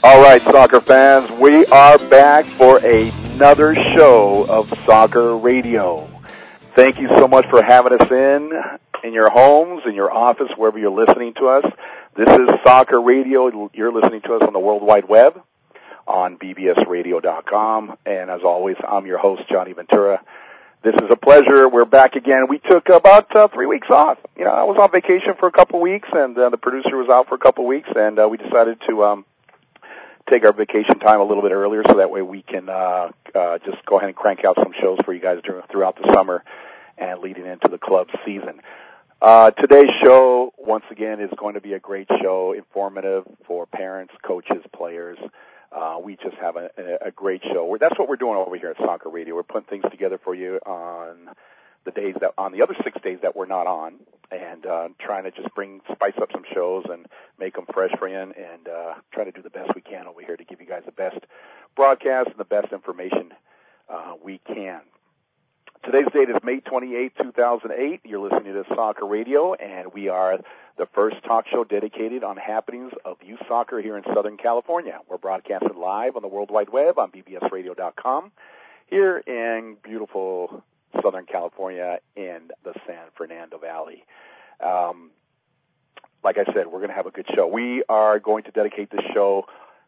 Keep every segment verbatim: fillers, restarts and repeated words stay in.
All right, soccer fans, we are back for another show of Soccer Radio. Thank you so much for having us in, in your homes, in your office, wherever you're listening to us. This is Soccer Radio. You're listening to us on the World Wide Web, on b b s radio dot com. And as always, I'm your host, Johnny Ventura. This is a pleasure. We're back again. We took about uh, three weeks off. You know, I was on vacation for a couple of weeks, and uh, the producer was out for a couple of weeks, and uh, we decided to um, take our vacation time a little bit earlier so that way we can uh, uh, just go ahead and crank out some shows for you guys during, throughout the summer and leading into the club season. Uh, today's show, once again, is going to be a great show, informative for parents, coaches, players. Uh, we just have a, a great show. We're, that's what we're doing over here at Soccer Radio. We're putting things together for you on the days that, on the other six days that we're not on, and uh, trying to just bring, spice up some shows and make them fresh for you, and uh, try to do the best we can over here to give you guys the best broadcast and the best information uh, we can. Today's date is May twenty-eighth, two thousand eight. You're listening to Soccer Radio, and we are the first talk show dedicated on happenings of youth soccer here in Southern California. We're broadcasting live on the World Wide Web on b b s radio dot com here in beautiful Southern California in the San Fernando Valley. Um, like I said, we're going to have a good show. We are going to dedicate this show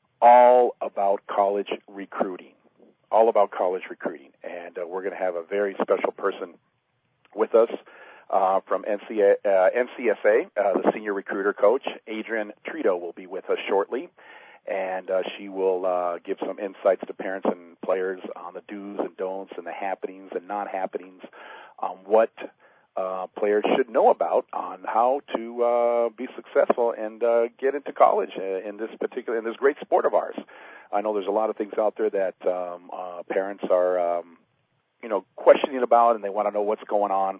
all about college recruiting, all about college recruiting. And uh, we're going to have a very special person with us uh, from N C A, uh, N C S A, uh, the senior recruiter coach. Adrian Trito will be with us shortly. And uh, she will uh, give some insights to parents and players on the do's and don'ts and the happenings and non-happenings on what uh, players should know about on how to uh, be successful and uh, get into college in this particular, in this great sport of ours. I know there's a lot of things out there that um, uh, parents are, um, you know, questioning about, and they want to know what's going on.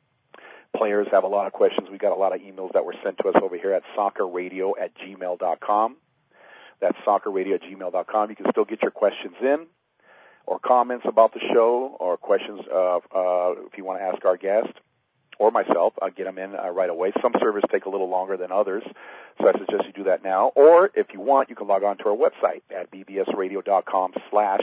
Players have a lot of questions. We got a lot of emails that were sent to us over here at soccerradio at gmail dot com. That's soccerradio at gmail dot com. You can still get your questions in, or comments about the show, or questions uh, uh, if you want to ask our guest or myself. I'll get them in uh, right away. Some servers take a little longer than others, so I suggest you do that now. Or if you want, you can log on to our website at b b s radio dot com slash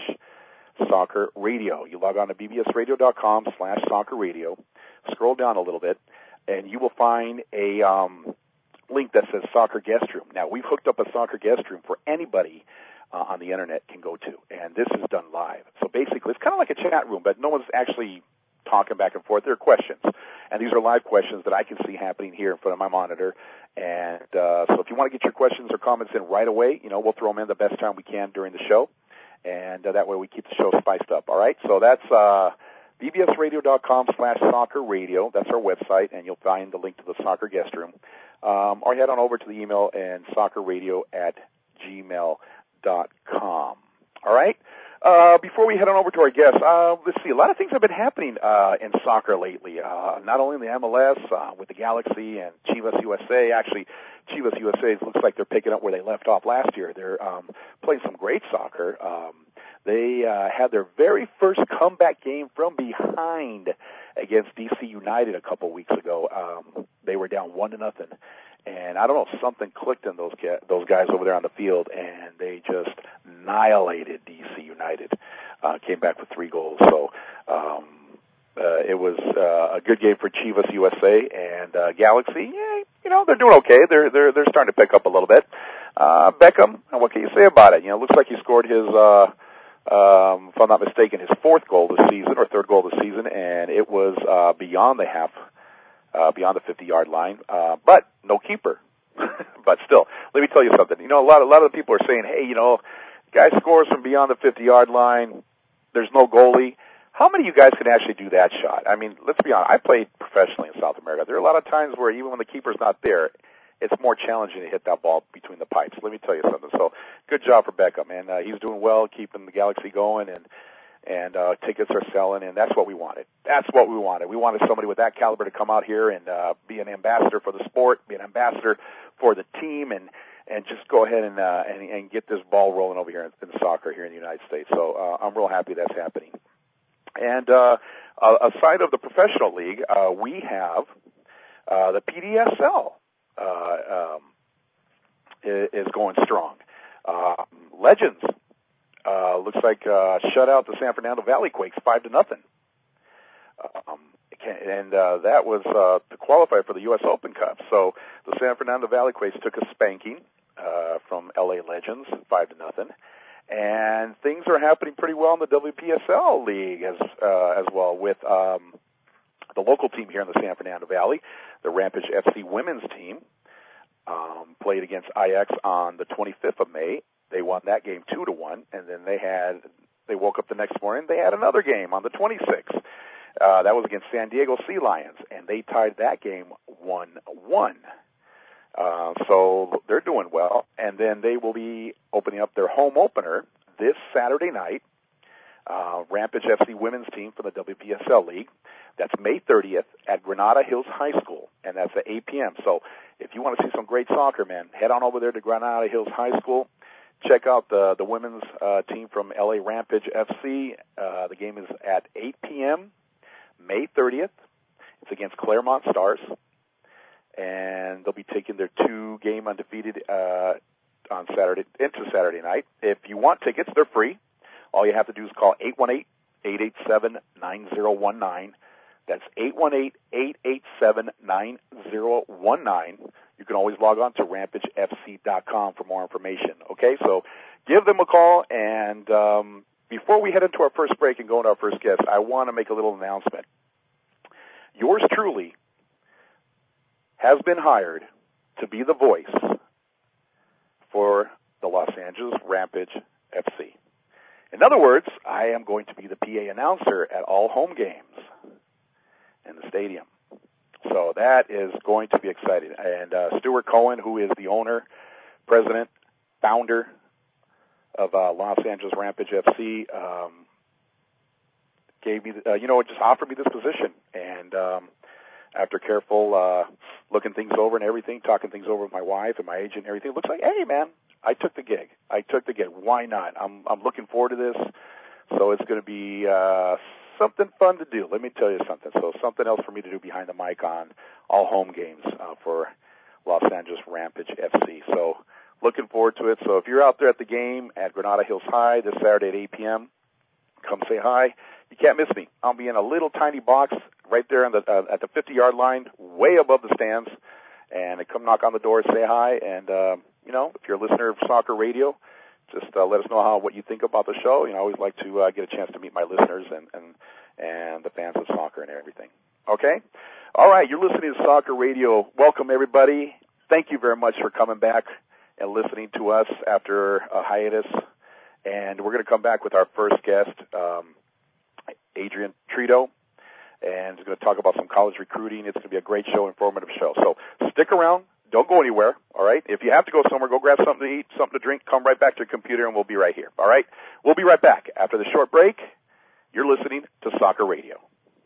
soccer radio. You log on to b b s radio dot com slash soccer radio, scroll down a little bit, and you will find a um, link that says Soccer Guest Room. Now, we've hooked up a Soccer Guest Room for anybody uh, on the Internet can go to, and this is done live. So basically, it's kind of like a chat room, but no one's actually talking back and forth. There are questions, and these are live questions that I can see happening here in front of my monitor. And uh, so if you want to get your questions or comments in right away, you know, we'll throw them in the best time we can during the show, and uh, that way we keep the show spiced up, all right? So that's uh, b b s radio dot com slash soccer radio. That's our website, and you'll find the link to the Soccer Guest Room. Um, or head on over to the email and soccerradio at gmail dot com. All right? Uh, before we head on over to our guests, uh, let's see. A lot of things have been happening uh, in soccer lately, uh, not only in the M L S, uh, with the Galaxy and Chivas U S A. Actually, Chivas U S A looks like they're picking up where they left off last year. They're um, playing some great soccer. Um, they uh, had their very first comeback game from behind against D C United a couple weeks ago. Um, they were down one to nothing, and I don't know, something clicked in those ca- those guys over there on the field, and they just annihilated D C United. Uh, came back with three goals, so um, uh, it was uh, a good game for Chivas U S A and uh, Galaxy. Yeah, you know, they're doing okay. They're they're they're starting to pick up a little bit. Uh, Beckham, what can you say about it? You know, it looks like he scored his. Uh, Um, if I'm not mistaken, his fourth goal this season, or third goal this season, and it was uh, beyond the half, uh, beyond the fifty-yard line, uh, but no keeper. But still, let me tell you something. You know, a lot, a lot of the people are saying, hey, you know, guy scores from beyond the fifty-yard line, there's no goalie. How many of you guys can actually do that shot? I mean, let's be honest. I played professionally in South America. There are a lot of times where even when the keeper's not there, it's more challenging to hit that ball between the pipes. Let me tell you something. So, good job for Beckham, and uh, he's doing well, keeping the Galaxy going, and and uh, tickets are selling, and that's what we wanted. That's what we wanted. We wanted somebody with that caliber to come out here and uh, be an ambassador for the sport, be an ambassador for the team, and and just go ahead and uh, and, and get this ball rolling over here in, in soccer here in the United States. So uh, I'm real happy that's happening. And uh, uh, aside of the professional league, uh, we have uh, the P D S L. Uh, um, is going strong. Uh, Legends uh, looks like uh, shut out the San Fernando Valley Quakes five to nothing. Um, and uh, that was uh, to qualify for the U S Open Cup. So the San Fernando Valley Quakes took a spanking uh, from L A Legends, five to nothing. And things are happening pretty well in the W P S L League as uh, as well with um, the local team here in the San Fernando Valley, the Rampage F C women's team, um, played against I X on the twenty-fifth of May. They won that game two to one, and then they had they woke up the next morning. They had another game on the twenty-sixth. Uh, that was against San Diego Sea Lions, and they tied that game one one. Uh, so they're doing well, and then they will be opening up their home opener this Saturday night. Uh, Rampage F C women's team for the W P S L League. That's May thirtieth at Granada Hills High School, and that's at eight p.m. So if you want to see some great soccer, man, head on over there to Granada Hills High School. Check out the the women's uh, team from L A Rampage F C. Uh, the game is at eight p.m. May thirtieth. It's against Claremont Stars, and they'll be taking their two-game undefeated uh, on Saturday into Saturday night. If you want tickets, they're free. All you have to do is call eight one eight, eight eight seven, nine zero one nine. That's eight one eight, eight eight seven, nine zero one nine. You can always log on to rampage f c dot com for more information. Okay, so give them a call. And um, before we head into our first break and go into our first guest, I want to make a little announcement. Yours truly has been hired to be the voice for the Los Angeles Rampage F C. In other words, I am going to be the P A announcer at all home games in the stadium. So that is going to be exciting. And uh, Stuart Cohen, who is the owner, president, founder of uh, Los Angeles Rampage F C, um, gave me, the, uh, you know, just offered me this position. And um, after careful uh, looking things over and everything, talking things over with my wife and my agent and everything, it looks like, hey, man, I took the gig. I took the gig. Why not? I'm I'm looking forward to this. So it's going to be uh, something fun to do. Let me tell you something. So something else for me to do behind the mic on all home games uh, for Los Angeles Rampage F C. So looking forward to it. So if you're out there at the game at Granada Hills High this Saturday at eight p.m., come say hi. You can't miss me. I'll be in a little tiny box right there on the, uh, at the fifty-yard line, way above the stands. And come knock on the door, say hi. And, uh, you know, if you're a listener of Soccer Radio, just uh, let us know how what you think about the show. You know, I always like to uh, get a chance to meet my listeners and, and, and the fans of soccer and everything. Okay? All right, you're listening to Soccer Radio. Welcome, everybody. Thank you very much for coming back and listening to us after a hiatus. And we're going to come back with our first guest, um, Adrian Trito, and we're going to talk about some college recruiting. It's going to be a great show, informative show. So stick around. Don't go anywhere, all right? If you have to go somewhere, go grab something to eat, something to drink, come right back to your computer, and we'll be right here, all right? We'll be right back. After the short break, you're listening to Soccer Radio.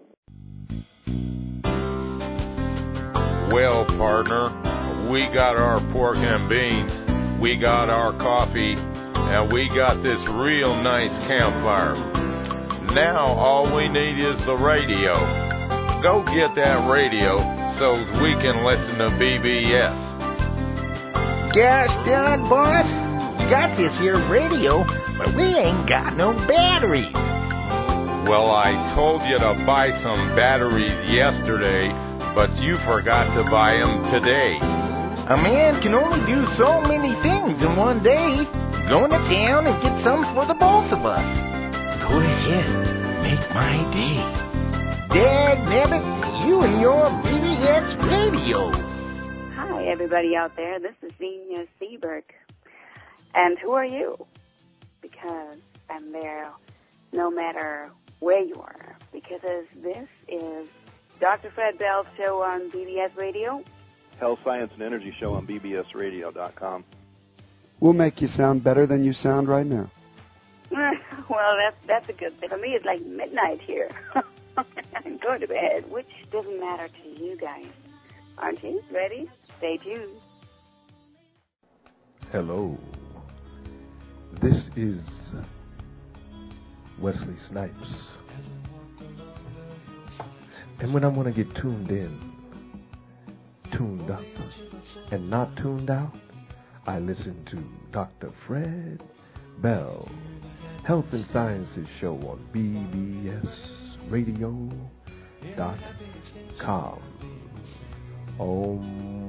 Well, partner, we got our pork and beans, we got our coffee, and we got this real nice campfire. Now all we need is the radio. Go get that radio so we can listen to B B S. Gosh darn, boss. We got this here radio, but we ain't got no batteries. Well, I told you to buy some batteries yesterday, but you forgot to buy them today. A man can only do so many things in one day. Go into town and get some for the both of us. Go ahead, make my day. Dagnabbit, you and your B B S radio. Hi, everybody out there. This is Zenia Seberg. And who are you? Because I'm there no matter where you are. Because this is Doctor Fred Bell's show on B B S Radio. Health, Science, and Energy show on B B S radio dot com. We'll make you sound better than you sound right now. Well, that's that's a good thing. For me, it's like midnight here. I'm going to bed, which doesn't matter to you guys. Aren't you? Ready? Stay tuned. Hello. This is Wesley Snipes. And when I want to get tuned in, tuned up, and not tuned out, I listen to Doctor Fred Bell, Health and Sciences Show on B B S radio dot com. Om.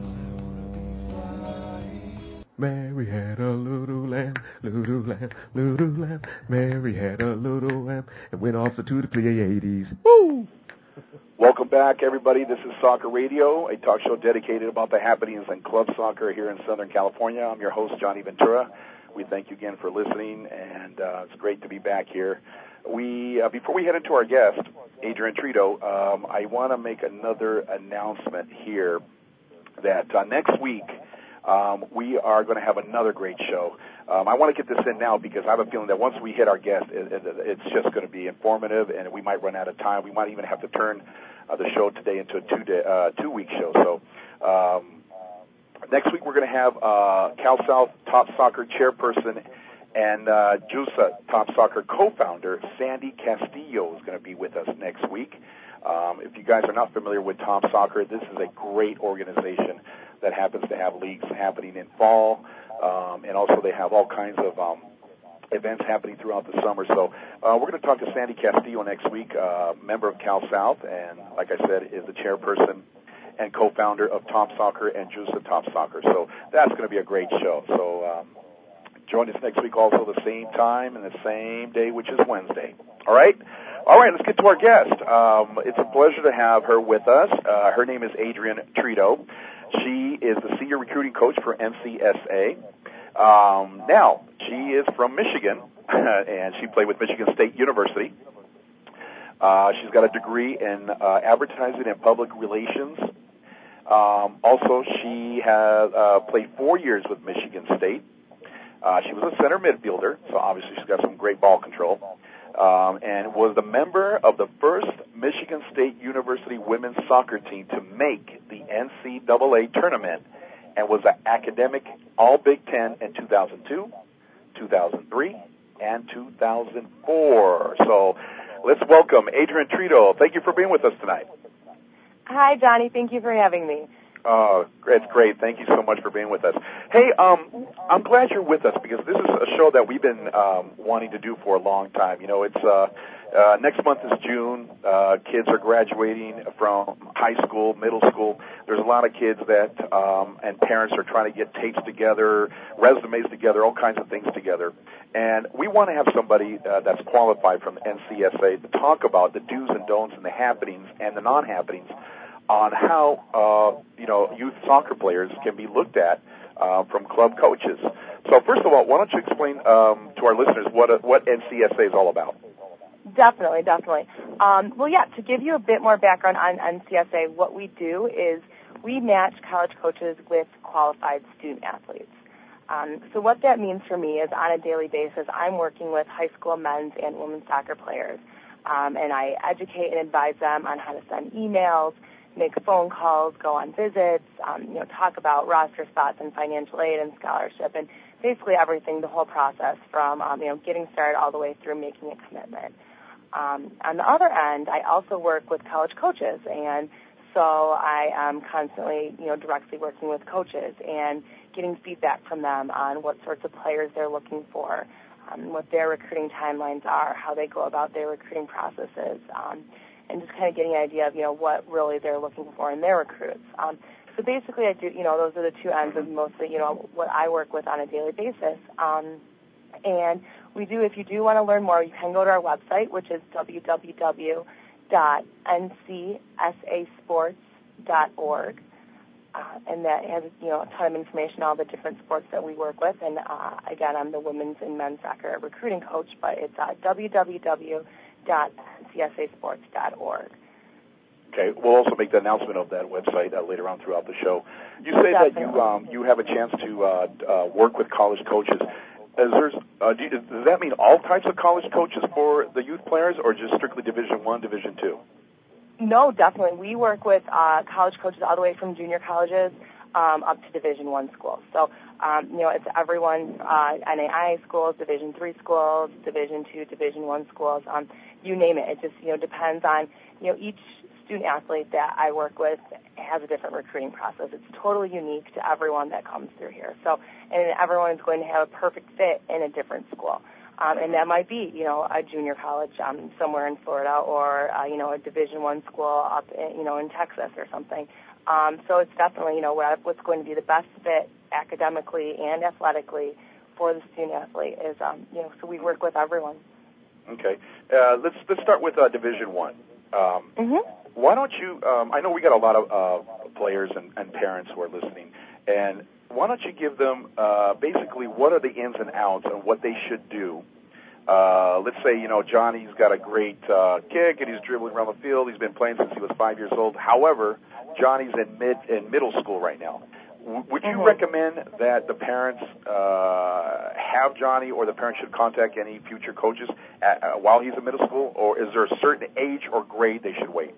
Mary had a little lamb, little lamb, little lamb. Mary had a little lamb and went off to the Pleiades. Woo! Welcome back, everybody. This is Soccer Radio, a talk show dedicated about the happenings in club soccer here in Southern California. I'm your host, Johnny Ventura. We thank you again for listening, and uh, it's great to be back here. We uh, before we head into our guest, Adrian Trito, um, I want to make another announcement here that uh, next week um, we are going to have another great show. Um, I want to get this in now because I have a feeling that once we hit our guest, it, it, it's just going to be informative, and we might run out of time. We might even have to turn uh, the show today into a two-day, uh, two-week show. So um, next week we're going to have uh, Cal South Top Soccer chairperson and uh, JUSA Top Soccer co-founder Sandy Castillo is going to be with us next week. Um, if you guys are not familiar with Top Soccer, this is a great organization that happens to have leagues happening in fall, um, and also they have all kinds of um, events happening throughout the summer. So uh, we're going to talk to Sandy Castillo next week, uh, member of Cal South, and like I said, is the chairperson and co-founder of Top Soccer and JUSA Top Soccer. So that's going to be a great show. So um, join us next week also the same time and the same day, which is Wednesday. All right? All right, let's get to our guest. Um, it's a pleasure to have her with us. Uh, her name is Adrian Trito. She is the senior recruiting coach for M C S A. Um, now, she is from Michigan, and she played with Michigan State University. Uh, she's got a degree in uh, advertising and public relations. Um, also, she has uh, played four years with Michigan State. Uh, she was a center midfielder, so obviously she's got some great ball control, um, and was the member of the first Michigan State University women's soccer team to make the N C double A tournament, and was an academic All-Big Ten in two thousand two, two thousand three, and two thousand four. So let's welcome Adrian Trito. Thank you for being with us tonight. Hi, Johnny. Thank you for having me. Oh, it's great. Thank you so much for being with us. Hey, um, I'm glad you're with us because this is a show that we've been um, wanting to do for a long time. You know, it's uh, uh, next month is June. Uh, kids are graduating from high school, middle school. There's a lot of kids that um, and parents are trying to get tapes together, resumes together, all kinds of things together. And we want to have somebody uh, that's qualified from the N C S A to talk about the do's and don'ts and the happenings and the non-happenings on how, uh, you know, youth soccer players can be looked at uh, from club coaches. So first of all, why don't you explain um, to our listeners what uh, what N C S A is all about? Definitely, definitely. Um, well, yeah, to give you a bit more background on N C S A, what we do is we match college coaches with qualified student athletes. Um, so what that means for me is on a daily basis, I'm working with high school men's and women's soccer players, um, and I educate and advise them on how to send emails, make phone calls, go on visits, um, you know, talk about roster spots and financial aid and scholarship, and basically everything, the whole process from, um, you know, getting started all the way through making a commitment. Um, on the other end, I also work with college coaches, and so I am constantly, you know, directly working with coaches and getting feedback from them on what sorts of players they're looking for, um, what their recruiting timelines are, how they go about their recruiting processes, um, and just kind of getting an idea of, you know, what really they're looking for in their recruits. Um, so basically, I do, you know, those are the two ends of mostly, you know, what I work with on a daily basis. Um, and we do, if you do want to learn more, you can go to our website, which is w w w dot n c s a sports dot org. Uh, and that has, you know, a ton of information, all the different sports that we work with. And, uh, again, I'm the women's and men's soccer recruiting coach, but it's uh, w w w dot n c s a sports dot org. Okay, we'll also make the announcement of that website uh, later on throughout the show. You say Definitely. that you um, you have a chance to uh, uh, work with college coaches. Is there, uh, do you, does that mean all types of college coaches for the youth players, or just strictly Division One, Division Two? No, definitely. We work with uh, college coaches all the way from junior colleges um, up to Division One schools. So, um, you know, it's everyone, uh, N A I A schools, Division Three schools, Division Two, Division One schools. Um, you name it. It just, you know, depends on, you know, each student athlete that I work with has a different recruiting process. It's totally unique to everyone that comes through here. So, and everyone is going to have a perfect fit in a different school. Um, and that might be, you know, a junior college um, somewhere in Florida, or, uh, you know, a Division One school up, in, you know, in Texas or something. Um, so it's definitely, you know, what, what's going to be the best fit academically and athletically for the student athlete is, um, you know, so we work with everyone. Okay. Uh, let's let's start with uh, Division One. Um, mm-hmm. Why don't you? Um, I know we got a lot of uh, players and, and parents who are listening, and why don't you give them uh, basically what are the ins and outs and what they should do? Uh, let's say, you know, Johnny's got a great uh, kick and he's dribbling around the field. He's been playing since he was five years old. However, Johnny's in mid in middle school right now. W- would you mm-hmm. recommend that the parents uh, have Johnny, or the parents should contact any future coaches at, uh, while he's in middle school, or is there a certain age or grade they should wait?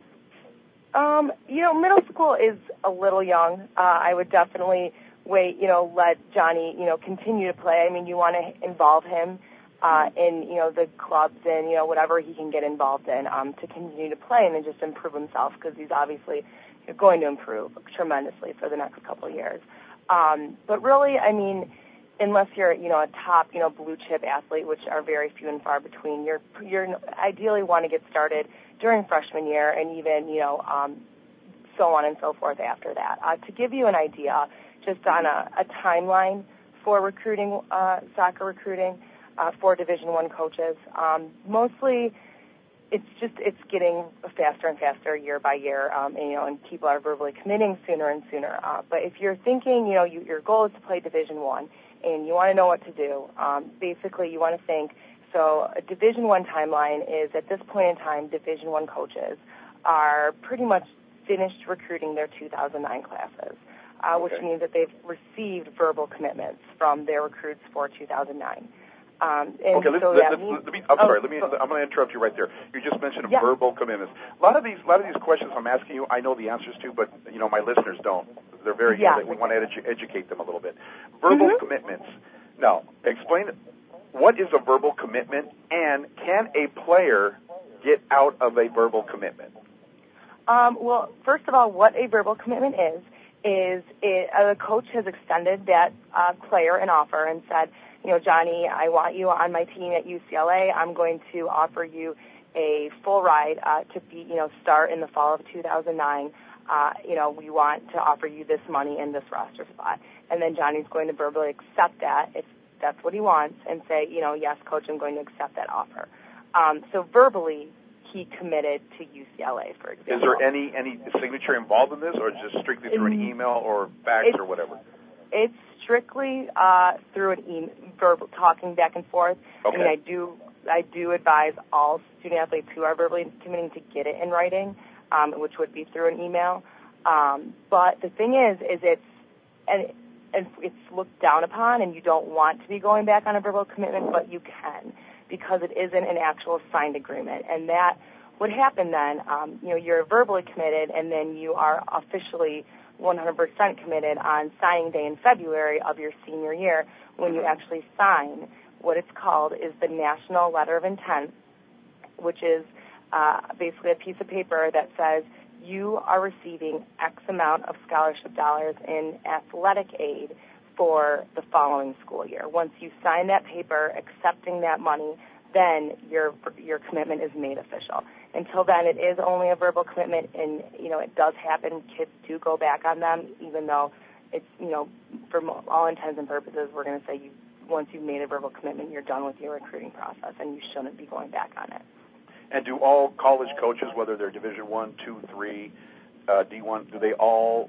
Um, you know, middle school is a little young. Uh, I would definitely wait, you know, let Johnny, you know, continue to play. I mean, you want to involve him uh, in, you know, the clubs and, you know, whatever he can get involved in um, to continue to play and then just improve himself, because he's obviously going to improve tremendously for the next couple of years. Um, but really, I mean, unless you're, you know, a top, you know, blue chip athlete, which are very few and far between, you're, you're ideally want to get started during freshman year and even, you know, um, so on and so forth after that. Uh, to give you an idea, just on a, a timeline for recruiting, uh, soccer recruiting uh, for Division One coaches, um, mostly it's just it's getting faster and faster year by year, um, and, you know, and people are verbally committing sooner and sooner. Uh, but if you're thinking, you know, you, your goal is to play Division One and you want to know what to do, um, basically you want to think. So a Division One timeline is, at this point in time, Division One coaches are pretty much finished recruiting their two thousand nine classes, uh, which okay. means that they've received verbal commitments from their recruits for two thousand nine. Um, and okay, let's, so let's, that let's, means, let me, I'm oh, sorry. Let me. oh, I'm going to interrupt you right there. You just mentioned yeah. verbal commitments. A lot of these, a lot of these questions I'm asking you, I know the answers to, but you know, my listeners don't. They're very. Yeah. You know, we want to edu- educate them a little bit. Verbal mm-hmm. commitments. Now, explain what is a verbal commitment, and can a player get out of a verbal commitment? Um, well, first of all, what a verbal commitment is is it, a coach has extended that uh, player an offer and said, you know, Johnny, I want you on my team at U C L A. I'm going to offer you a full ride uh, to be, you know, start in the fall of two thousand nine. Uh, you know, we want to offer you this money in this roster spot. And then Johnny's going to verbally accept that if that's what he wants and say, you know, yes, coach, I'm going to accept that offer. Um, so verbally, he committed to U C L A, for example. Is there any, any signature involved in this, or just strictly through an email or fax or whatever? It's strictly uh, through an email, verbal talking back and forth. Okay. I mean, I do I do advise all student athletes who are verbally committing to get it in writing, um, which would be through an email. Um, but the thing is, is it's and, and it's looked down upon, and you don't want to be going back on a verbal commitment, but you can, because it isn't an actual signed agreement. And that would happen then. Um, you know, you're verbally committed, and then you are officially one hundred percent committed on signing day in February of your senior year, when you actually sign. What it's called is the National Letter of Intent, which is uh, basically a piece of paper that says you are receiving X amount of scholarship dollars in athletic aid for the following school year. Once you sign that paper accepting that money, then your your commitment is made official. Until then, it is only a verbal commitment, and, you know, it does happen. Kids do go back on them, even though it's, you know, for all intents and purposes, we're going to say you once you've made a verbal commitment, you're done with your recruiting process, and you shouldn't be going back on it. And do all college coaches, whether they're Division One, Two, Three, uh, D one, do they all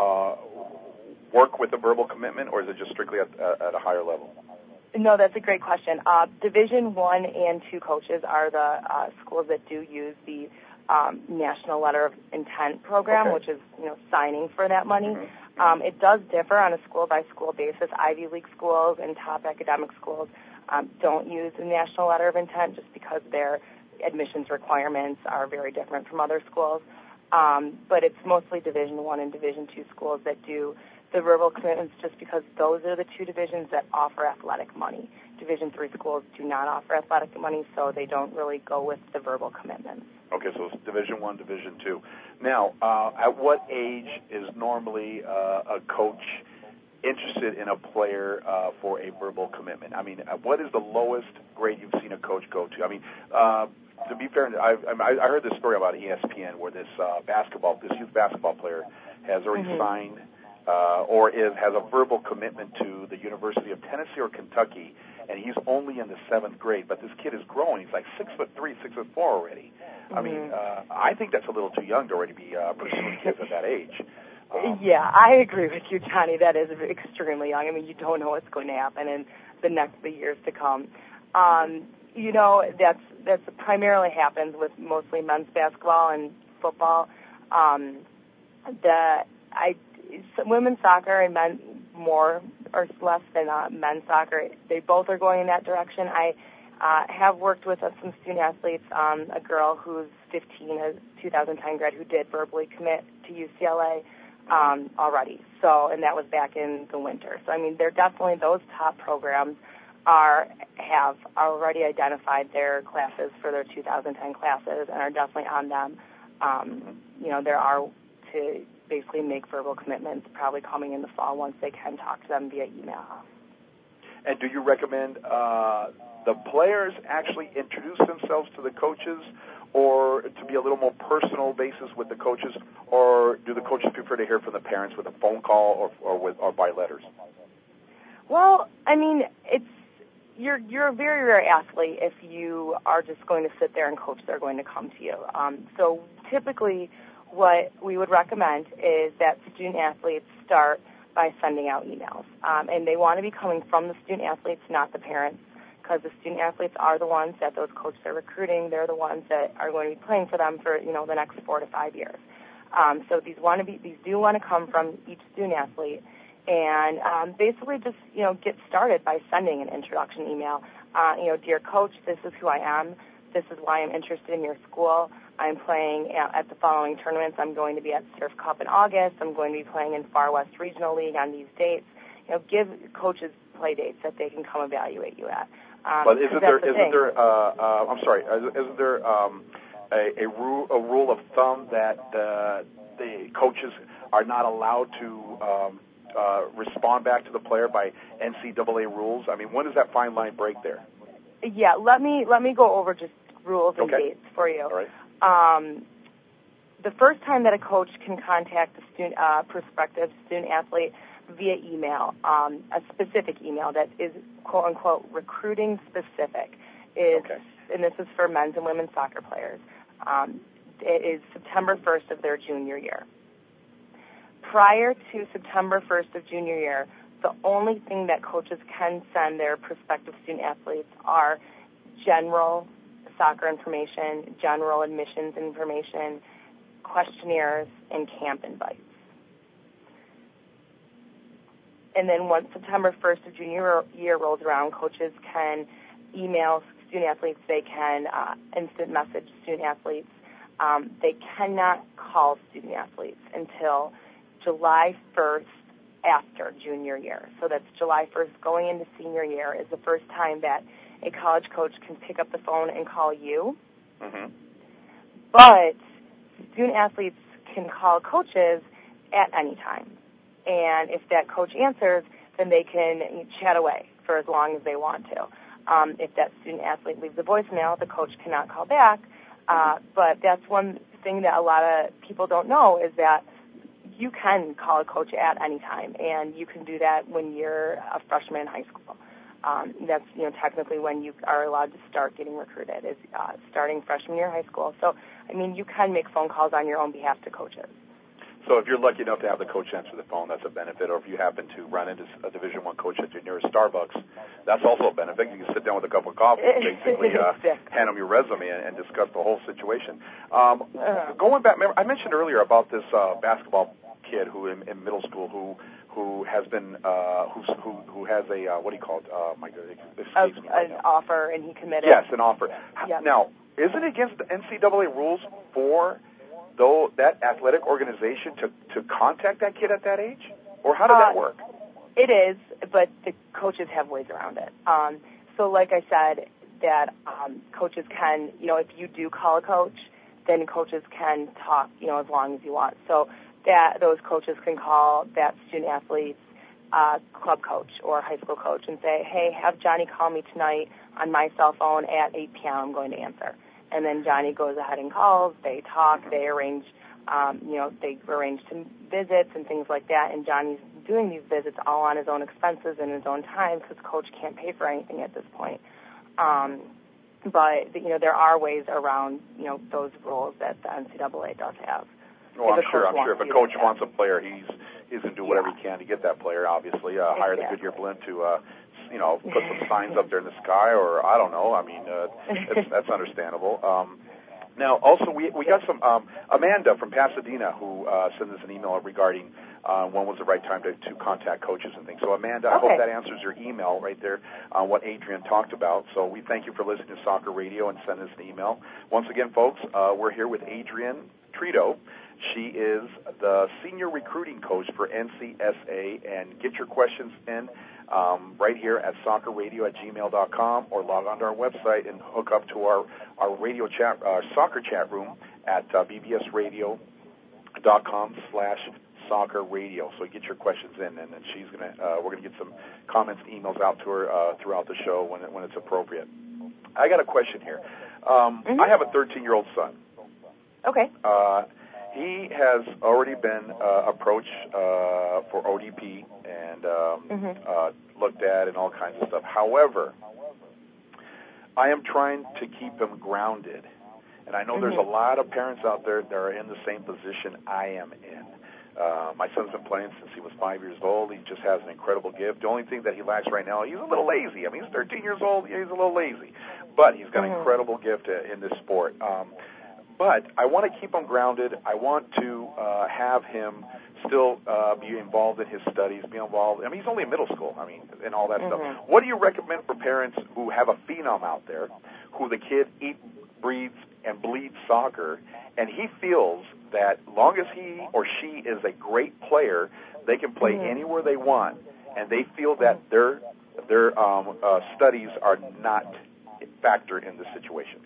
uh, work with a verbal commitment, or is it just strictly at, at a higher level? No, that's a great question. Uh, Division One and Two coaches are the uh, schools that do use the um, National Letter of Intent program, okay. which is, you know, signing for that money. Mm-hmm. Um, it does differ on a school-by-school basis. Ivy League schools and top academic schools um, don't use the National Letter of Intent just because their admissions requirements are very different from other schools. Um, but it's mostly Division One and Division Two schools that do the verbal commitments, just because those are the two divisions that offer athletic money. Division Three schools do not offer athletic money, so they don't really go with the verbal commitments. Okay, so it's Division One, Division Two. Now, uh, at what age is normally uh, a coach interested in a player uh, for a verbal commitment? I mean, what is the lowest grade you've seen a coach go to? I mean, uh, to be fair, I, I heard this story about E S P N where this uh, basketball, this youth basketball player has already mm-hmm. signed uh, or is has a verbal commitment to the University of Tennessee or Kentucky, and he's only in the seventh grade. But this kid is growing; he's like six foot three, six foot four already. Mm-hmm. I mean, uh, I think that's a little too young to already be uh, pursuing kids at that age. Um, yeah, I agree with you, Johnny. That is extremely young. I mean, you don't know what's going to happen in the next the years to come. Um, you know, that's that's primarily happens with mostly men's basketball and football. Um, the I women's soccer and men more or less than uh, men's soccer. They both are going in that direction. I uh, have worked with uh, some student athletes. Um, a girl who's fifteen, a two thousand ten grad, who did verbally commit to U C L A. Um, already. So, and that was back in the winter. So, I mean, they're definitely, those top programs are, have already identified their classes for their two thousand ten classes and are definitely on them. Um, you know, there are to basically make verbal commitments probably coming in the fall once they can talk to them via email. And do you recommend uh, the players actually introduce themselves to the coaches, or to be a little more personal basis with the coaches, or do the coaches prefer to hear from the parents with a phone call or, or with or by letters? Well, I mean, it's you're you're a very rare athlete if you are just going to sit there and coach. They're going to come to you. Um, so typically, what we would recommend is that student athletes start by sending out emails, um, and they want to be coming from the student athletes, not the parents, because the student athletes are the ones that those coaches are recruiting. They're the ones that are going to be playing for them for, you know, the next four to five years. Um, so these want to be, these do want to come from each student athlete, and um, basically just, you know, get started by sending an introduction email. Uh, you know, dear coach, this is who I am. This is why I'm interested in your school. I'm playing at the following tournaments. I'm going to be at Surf Cup in August. I'm going to be playing in Far West Regional League on these dates. You know, give coaches play dates that they can come evaluate you at. Um, but isn't there, the isn't there, uh, uh, I'm sorry, isn't there um, a, a, rule, a rule of thumb that uh, the coaches are not allowed to um, uh, respond back to the player by N C double A rules? I mean, when does that fine line break there? Yeah, let me let me go over just rules and okay. dates for you. All right. Um, the first time that a coach can contact a student, uh, prospective student athlete via email, um, a specific email that is quote-unquote recruiting specific, is, okay. and this is for men's and women's soccer players, um, it is September first of their junior year. Prior to September first of junior year, the only thing that coaches can send their prospective student athletes are general soccer information, general admissions information, questionnaires, and camp invites. And then once September first of junior year rolls around, coaches can email student athletes. They can uh, instant message student athletes. Um, they cannot call student athletes until July first after junior year. So that's July first going into senior year is the first time that a college coach can pick up the phone and call you. Mm-hmm. But student athletes can call coaches at any time. And if that coach answers, then they can chat away for as long as they want to. Um, if that student athlete leaves a voicemail, the coach cannot call back. Uh, but that's one thing that a lot of people don't know is that you can call a coach at any time, and you can do that when you're a freshman in high school. Um, that's, you know, technically when you are allowed to start getting recruited, is uh, starting freshman year high school. So, I mean, you can make phone calls on your own behalf to coaches. So if you're lucky enough to have the coach answer the phone, that's a benefit. Or if you happen to run into a Division One coach at your nearest Starbucks, that's also a benefit. You can sit down with a cup of coffee and basically uh, hand them your resume and, and discuss the whole situation. Um, uh, going back, remember, I mentioned earlier about this uh, basketball kid who in, in middle school who who has been uh, who's, who who has a uh, what do you call it? Uh, my God, it escapes me right an now. offer, and he committed. Yes, an offer. Yep. Now, is it against the N C double A rules for though that athletic organization to, to contact that kid at that age? Or how does uh, that work? It is, but the coaches have ways around it. Um, so like I said, that um, coaches can, you know, if you do call a coach, then coaches can talk, you know, as long as you want. So that those coaches can call that student athlete's uh, club coach or high school coach and say, hey, have Johnny call me tonight on my cell phone at eight p.m. I'm going to answer. And then Johnny goes ahead and calls. They talk. They arrange, um, you know, they arrange some visits and things like that. And Johnny's doing these visits all on his own expenses and his own time because coach can't pay for anything at this point. Um, but, you know, there are ways around, you know, those rules that the N C double A does have. Well, I'm sure. I'm sure if a coach wants a player, he's he's going to do whatever yeah. he can to get that player. Obviously, uh, hire exactly. the Goodyear Blend to, uh, you know, put some signs up there in the sky, or I don't know. I mean, uh, that's, that's understandable. Um, now, also, we we got some um, Amanda from Pasadena who uh, sent us an email regarding uh, when was the right time to, to contact coaches and things. So, Amanda, I okay. hope that answers your email right there on what Adrian talked about. So we thank you for listening to Soccer Radio and sending us an email. Once again, folks, uh, we're here with Adrian Trito. She is the senior recruiting coach for N C S A, and get your questions in um, right here at soccer radio at gmail dot com, or log on to our website and hook up to our, our radio chat, uh, soccer chat room at uh, b b s radio dot com slash soccer radio. So get your questions in, and then she's gonna uh, we're gonna get some comments, emails out to her uh, throughout the show when it, when it's appropriate. I got a question here. Um, mm-hmm. I have a thirteen-year-old son. Okay. Uh, He has already been uh, approached uh, for O D P and um, mm-hmm. uh, looked at and all kinds of stuff. However, I am trying to keep him grounded. And I know mm-hmm. there's a lot of parents out there that are in the same position I am in. Uh, my son's been playing since he was five years old. He just has an incredible gift. The only thing that he lacks right now, he's a little lazy. I mean, he's thirteen years old. Yeah, he's a little lazy. But he's got mm-hmm. an incredible gift in this sport. Um But I want to keep him grounded. I want to uh, have him still uh, be involved in his studies, be involved. I mean, he's only in middle school, I mean, and all that mm-hmm. stuff. What do you recommend for parents who have a phenom out there, who the kid eats, breathes, and bleeds soccer, and he feels that long as he or she is a great player, they can play mm-hmm. anywhere they want, and they feel that their, their um, uh, studies are not factored in this situation?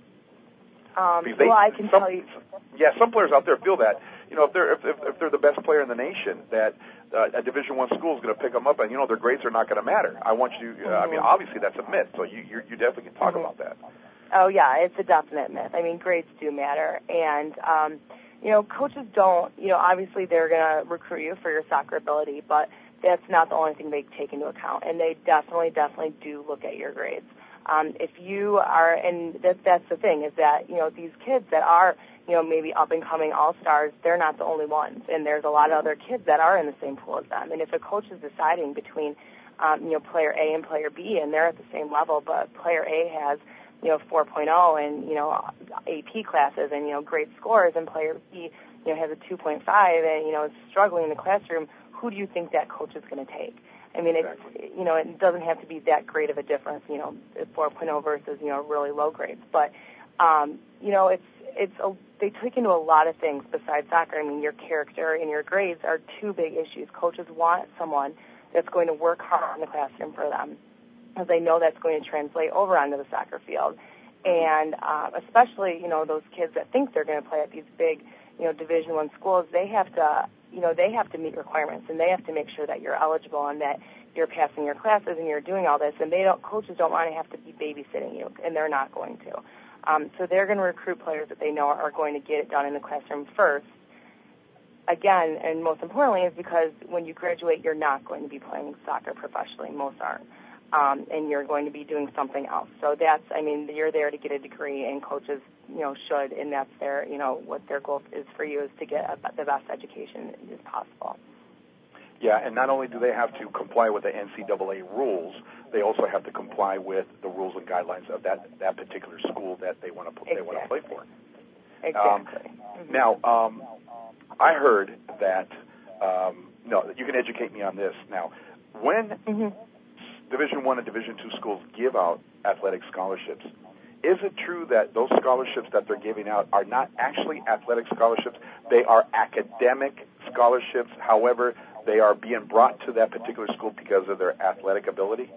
Um, they, well, I can some, tell you. Yeah, some players out there feel that, you know, if they're if, if, if they're the best player in the nation, that uh, a Division One school is going to pick them up, and you know their grades are not going to matter. I want you. To, uh, mm-hmm. I mean, obviously that's a myth, so you you, you definitely can talk mm-hmm. about that. Oh yeah, it's a definite myth. I mean, grades do matter, and um, you know, coaches don't. You know, obviously they're going to recruit you for your soccer ability, but that's not the only thing they take into account, and they definitely, definitely do look at your grades. Um, if you are, and that, that's the thing, is that, you know, these kids that are, you know, maybe up-and-coming all-stars, they're not the only ones. And there's a lot of other kids that are in the same pool as them. And if a coach is deciding between, um, you know, player A and player B, and they're at the same level, but player A has, you know, four point oh and, you know, A P classes and, you know, great scores, and player B, you know, has a two point five and, you know, is struggling in the classroom, who do you think that coach is going to take? I mean, it's, you know, it doesn't have to be that great of a difference, you know, four point oh versus, you know, really low grades. But, um, you know, it's, it's a, they take into a lot of things besides soccer. I mean, your character and your grades are two big issues. Coaches want someone that's going to work hard in the classroom for them, because they know that's going to translate over onto the soccer field. And uh, especially, you know, those kids that think they're going to play at these big, you know, Division One schools, they have to, you know, they have to meet requirements, and they have to make sure that you're eligible and that you're passing your classes and you're doing all this. And they don't, coaches don't want to have to be babysitting you, and they're not going to. Um, so they're going to recruit players that they know are going to get it done in the classroom first. Again, and most importantly, is because when you graduate, you're not going to be playing soccer professionally. Most aren't. Um, and you're going to be doing something else. So that's, I mean, you're there to get a degree, and coaches, you know, should, and that's their, you know, what their goal is for you, is to get a, the best education as possible. Yeah, and not only do they have to comply with the N C double A rules, they also have to comply with the rules and guidelines of that, that particular school that they want to exactly. they want to play for. Exactly. Um, mm-hmm. Now, um, I heard that. Um, no, you can educate me on this. Now, when mm-hmm. Division One and Division Two schools give out athletic scholarships, is it true that those scholarships that they're giving out are not actually athletic scholarships? They are academic scholarships. However, they are being brought to that particular school because of their athletic ability?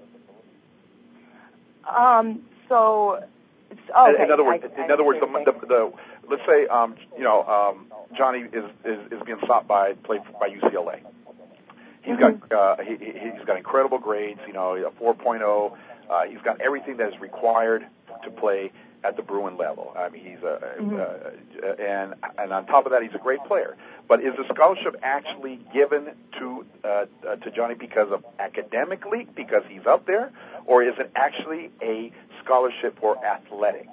Um. So, okay. In, in other words, I, in other words, the, the, the let's say, um, you know, um, Johnny is, is, is being sought by play by U C L A. He's mm-hmm. got uh, he, he's got incredible grades, you know, a four point oh. Uh, he's got everything that is required to play at the Bruin level. I mean, he's a mm-hmm. uh, and and on top of that, he's a great player. But is the scholarship actually given to uh, uh, to Johnny because of academically, because he's up there, or is it actually a scholarship for athletics?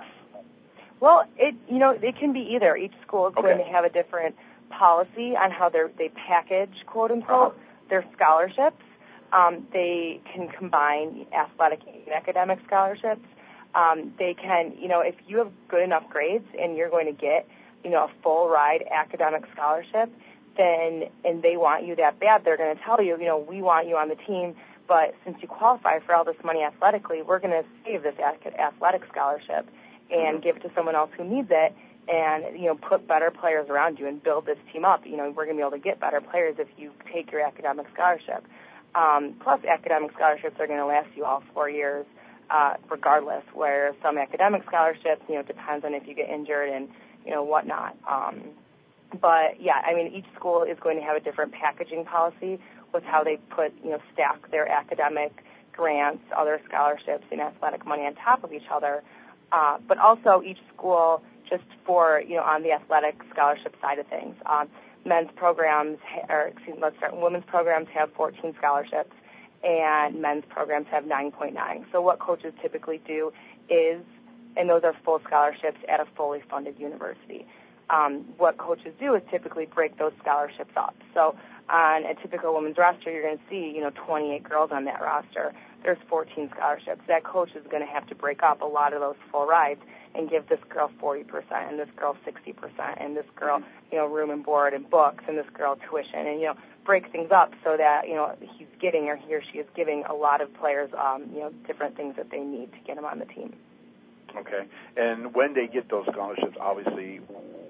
Well, it you know it can be either. Each school is okay. going to have a different policy on how they they package, quote unquote, uh-huh. their scholarships. Um, they can combine athletic and academic scholarships. Um, they can, you know, if you have good enough grades and you're going to get, you know, a full ride academic scholarship, then and they want you that bad, they're going to tell you, you know, we want you on the team, but since you qualify for all this money athletically, we're going to save this athletic scholarship and give it to someone else who needs it, and, you know, put better players around you and build this team up. You know, we're going to be able to get better players if you take your academic scholarship. Um, plus, academic scholarships are going to last you all four years, uh, regardless, where some academic scholarships, you know, depends on if you get injured and, you know, whatnot. Um, but, yeah, I mean, each school is going to have a different packaging policy with how they put, you know, stack their academic grants, other scholarships, and athletic money on top of each other. Uh, but also each school, just for, you know, on the athletic scholarship side of things, um, men's programs, or excuse me, let's start, women's programs have fourteen scholarships, and men's programs have nine point nine. So what coaches typically do is, and those are full scholarships at a fully funded university, um, what coaches do is typically break those scholarships up. So on a typical women's roster, you're going to see, you know, twenty-eight girls on that roster. There's fourteen scholarships. That coach is going to have to break up a lot of those full rides and give this girl forty percent and this girl sixty percent and this girl, you know, room and board and books and this girl tuition, and, you know, break things up so that, you know, he's getting or he or she is giving a lot of players, um, you know, different things that they need to get them on the team. Okay. And when they get those scholarships, obviously,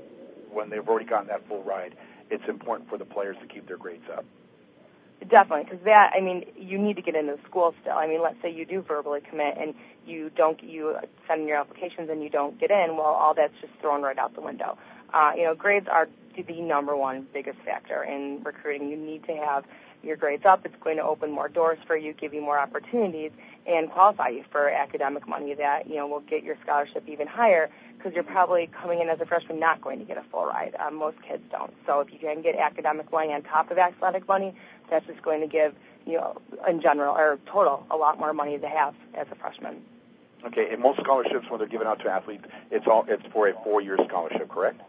when they've already gotten that full ride, it's important for the players to keep their grades up. Definitely, because that, I mean, you need to get into the school still. I mean, let's say you do verbally commit and you don't, you send in your applications and you don't get in, well, all that's just thrown right out the window. Uh, you know, grades are the number one biggest factor in recruiting. You need to have your grades up. It's going to open more doors for you, give you more opportunities, and qualify you for academic money that, you know, will get your scholarship even higher, because you're probably coming in as a freshman not going to get a full ride. Um, most kids don't. So if you can get academic money on top of athletic money, that's just going to give, you know, in general or total, a lot more money to have as a freshman. Okay, and most scholarships, when they're given out to athletes, it's all it's for a four-year scholarship, correct?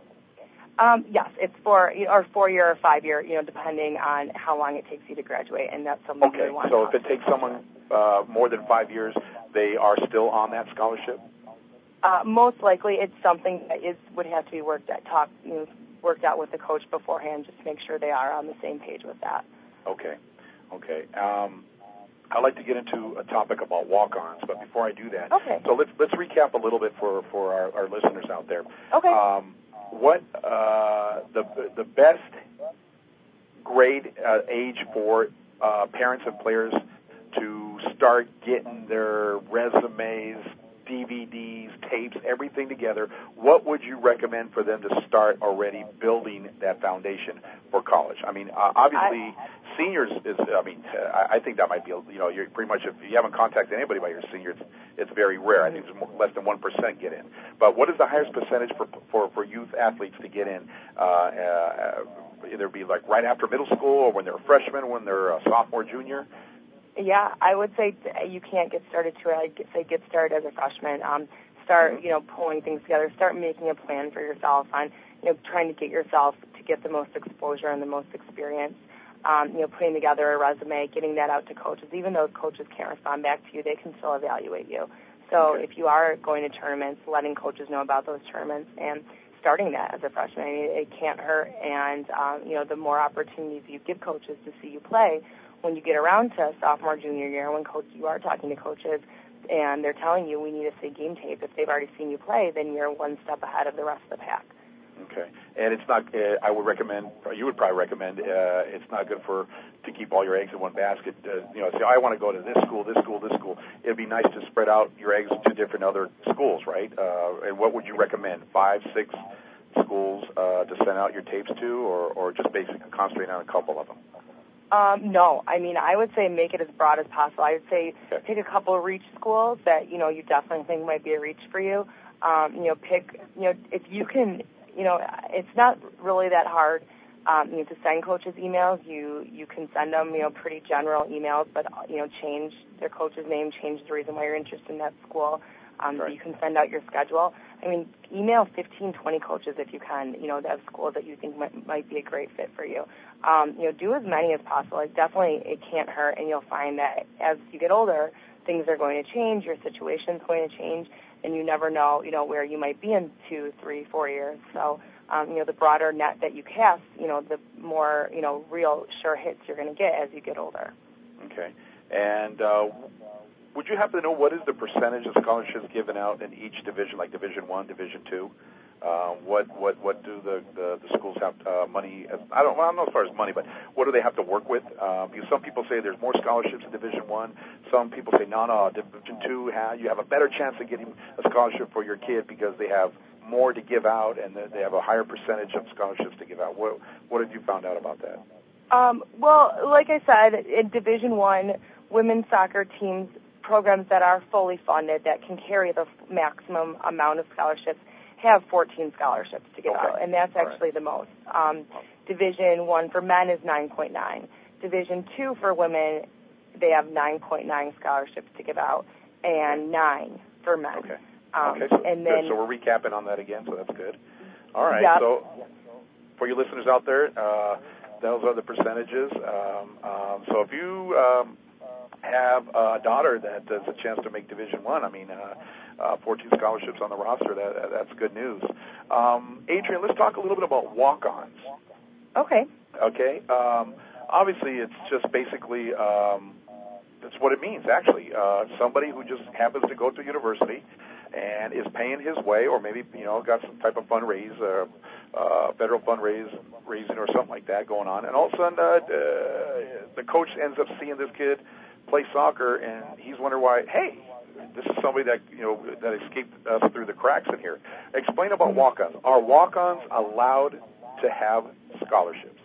Um, yes, it's for, you know, or four-year or five-year, you know, depending on how long it takes you to graduate, and that's something okay. we want. So if it takes someone uh, more than five years, they are still on that scholarship? Uh, most likely, it's something that is would have to be worked at, talk, you know, worked out with the coach beforehand, just to make sure they are on the same page with that. Okay, okay. Um, I'd like to get into a topic about walk-ons, but before I do that, okay. so let's let's recap a little bit for for our, our listeners out there. Okay. Um, what uh, the the best grade uh, age for uh, parents and players to start getting their resumes, D V Ds, tapes, everything together? What would you recommend for them to start already building that foundation for college? I mean, uh, obviously, I, seniors is. I mean, uh, I think that might be. You know, you're pretty much if you haven't contacted anybody by your senior, it's, it's very rare. I think it's more, less than one percent get in. But what is the highest percentage for for, for youth athletes to get in? Uh, uh, either be like right after middle school, or when they're a freshman, when they're a sophomore, junior. Yeah, I would say you can't get started too early. I'd say get started as a freshman. Um, start, you know, pulling things together. Start making a plan for yourself on, you know, trying to get yourself to get the most exposure and the most experience. Um, you know, putting together a resume, getting that out to coaches. Even though coaches can't respond back to you, they can still evaluate you. So okay. if you are going to tournaments, letting coaches know about those tournaments and starting that as a freshman, I mean, it can't hurt. And, um, you know, the more opportunities you give coaches to see you play, when you get around to sophomore, junior year, when coach, you are talking to coaches and they're telling you we need to see game tape, if they've already seen you play, then you're one step ahead of the rest of the pack. Okay. And it's not, uh, I would recommend, or you would probably recommend, uh, it's not good for, to keep all your eggs in one basket. Uh, you know, say, I want to go to this school, this school, this school. It'd be nice to spread out your eggs to different other schools, right? Uh, and what would you recommend? Five, six, schools uh, to send out your tapes to, or, or just basically concentrate on a couple of them? Um, no, I mean, I would say make it as broad as possible. I would say okay. pick a couple of reach schools that, you know, you definitely think might be a reach for you. Um, you know, pick, you know, if you can, you know, it's not really that hard, um, you know, to send coaches emails. You, you can send them, you know, pretty general emails, but, you know, change their coach's name, change the reason why you're interested in that school. Um, right. So you can send out your schedule. I mean, email fifteen, twenty coaches if you can, you know, that school that you think might, might be a great fit for you. Um, you know, do as many as possible. Like, definitely it can't hurt, and you'll find that as you get older, things are going to change, your situation's going to change, and you never know, you know, where you might be in two, three, four years. So, um, you know, the broader net that you cast, you know, the more, you know, real sure hits you're going to get as you get older. Okay. And uh, would you happen to know what is the percentage of scholarships given out in each division, like Division One, Division Two? Uh, what what what do the the, the schools have uh, money? As, I don't well, I don't know as far as money, but what do they have to work with? Uh, because some people say there's more scholarships in Division One. Some people say no, no, Division Two, you have a better chance of getting a scholarship for your kid because they have more to give out and they have a higher percentage of scholarships to give out. What what have you found out about that? Um, well, like I said, in Division One, women's soccer teams, programs that are fully funded that can carry the maximum amount of scholarships have fourteen scholarships to give okay. out, and that's actually right. the most. Um, Division One for men is nine point nine. Division Two for women, they have nine point nine scholarships to give out, and nine for men. Okay. Um, okay. So, and then, good. So we're recapping on that again, so that's good. All right. Yep. So for you listeners out there, uh, those are the percentages. Um, um, so if you um, have a daughter that has a chance to make Division One, I, I mean. Uh, Uh, fourteen scholarships on the roster. That, that that's good news. Um, Adrian, let's talk a little bit about walk-ons. Okay. Okay. Um, obviously, it's just basically um, that's what it means. Actually, uh, somebody who just happens to go to university and is paying his way, or maybe you know got some type of fundraise, uh, uh, federal fundraise raising or something like that going on, and all of a sudden uh, uh, the coach ends up seeing this kid play soccer, and he's wondering why. Hey. This is somebody that you know that escaped us through the cracks in here. Explain about walk-ons. Are walk-ons allowed to have scholarships?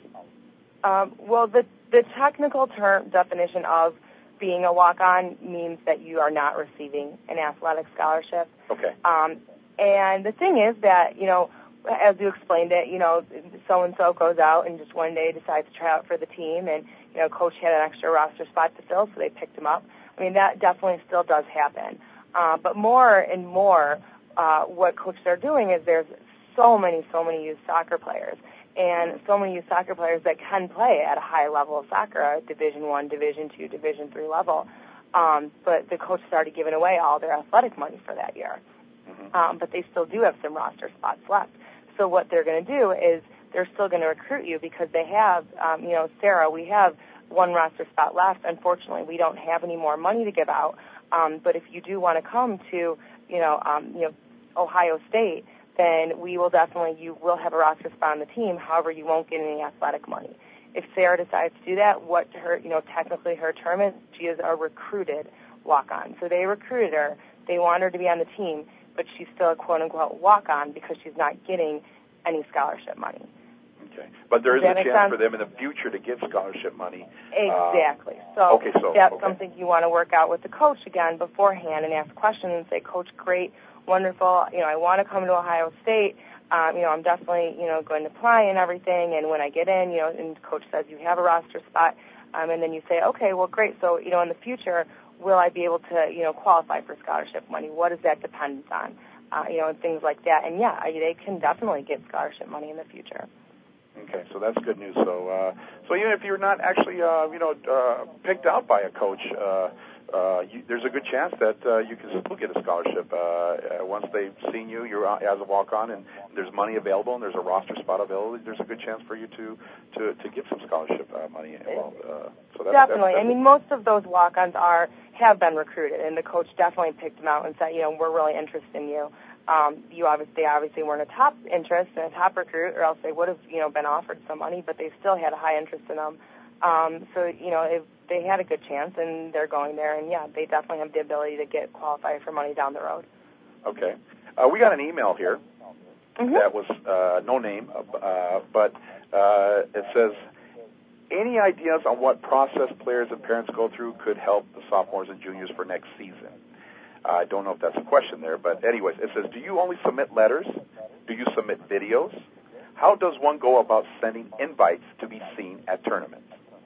Um, well, the the technical term definition of being a walk-on means that you are not receiving an athletic scholarship. Okay. Um, and the thing is that you know, as you explained it, you know, so and so goes out and just one day decides to try out for the team, and you know, coach had an extra roster spot to fill, so they picked him up. I mean, that definitely still does happen. Uh, but more and more, uh, what coaches are doing is there's so many, so many youth soccer players, and so many youth soccer players that can play at a high level of soccer, at Division One, Division Two, Division Three level. Um, but the coach has already given away all their athletic money for that year. Mm-hmm. Um, but they still do have some roster spots left. So what they're going to do is they're still going to recruit you because they have, um, you know, Sarah, we have one roster spot left. Unfortunately, we don't have any more money to give out. Um, but if you do want to come to, you know, um, you know, Ohio State, then we will definitely, you will have a roster spot on the team. However, you won't get any athletic money. If Sarah decides to do that, what her, you know, technically her term is, she is a recruited walk-on. So they recruited her. They want her to be on the team, but she's still a quote-unquote walk-on because she's not getting any scholarship money. Okay. But there is Does a that make chance sense? for them in the future to get scholarship money. Exactly. Uh, so okay, so that's okay. something you want to work out with the coach again beforehand and ask questions and say, Coach, great, wonderful, you know, I want to come to Ohio State. Um, you know, I'm definitely, you know, going to apply and everything. And when I get in, you know, and coach says you have a roster spot, um, and then you say, okay, well, great. So, you know, in the future, will I be able to, you know, qualify for scholarship money? What is that dependent on? Uh, you know, and things like that. And, yeah, they can definitely get scholarship money in the future. Okay, so that's good news. So, uh, so even if you're not actually, uh, you know, uh, picked out by a coach, uh, uh, you, there's a good chance that uh, you can still get a scholarship. Uh, uh, once they've seen you, you're uh, as a walk-on, and there's money available, and there's a roster spot available. There's a good chance for you to to, to get some scholarship uh, money. Well, uh, so that's, definitely. That's, that's, I mean, most of those walk-ons are have been recruited, and the coach definitely picked them out and said, you know, we're really interested in you. Um, you obviously, they obviously weren't a top interest and a top recruit, or else they would have, you know, been offered some money, but they still had a high interest in them. Um, so, you know, if they had a good chance, and they're going there, and, yeah, they definitely have the ability to get qualified for money down the road. Okay. Uh, we got an email here Mm-hmm. that was uh, no name, uh, but uh, it says, any ideas on what process players and parents go through could help the sophomores and juniors for next season? Uh, I don't know if that's a question there, but anyways, it says, do you only submit letters? Do you submit videos? How does one go about sending invites to be seen at tournaments?